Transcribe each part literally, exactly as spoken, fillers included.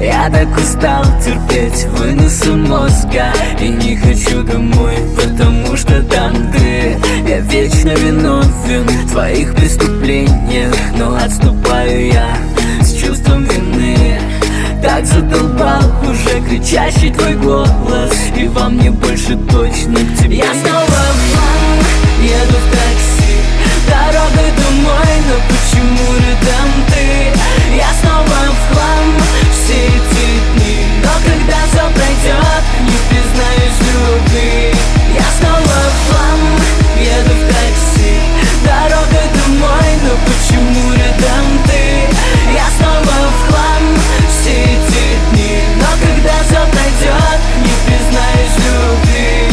Я так устал терпеть выносы мозга и не хочу домой, потому что там ты. Я вечно виновен в твоих преступлениях, но отступаю я с чувством вины. Так задолбал уже кричащий твой голос, и во мне больше точно к тебе. Я снова вам еду в такси, дорогой домой, но почему рядом ты? Я снова в хлам все эти дни, но когда все пройдет, не признаюсь в любви. Я снова в хлам еду в такси, дорогой домой, но почему рядом ты? Я снова в хлам все эти дни, но когда все пройдет, не признаюсь в любви.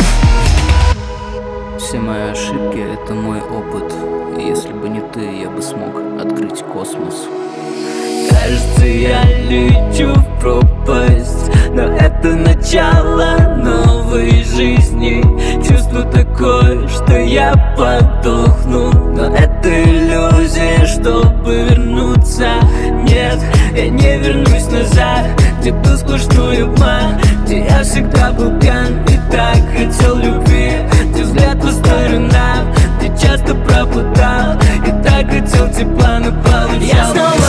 Все мои ошибки — это мой опыт. И если бы не ты, я бы смог открыть космос. Кажется, я лечу в пропасть, но это начало новой жизни. Чувство такое, что я подохну, но это иллюзия, чтобы вернуться. Нет, я не вернусь назад, где был сплошной обман, где я всегда был пьян и так хотел любви, где взгляд по сторонам, где часто пропадал и так хотел тепла, но получал. Я снова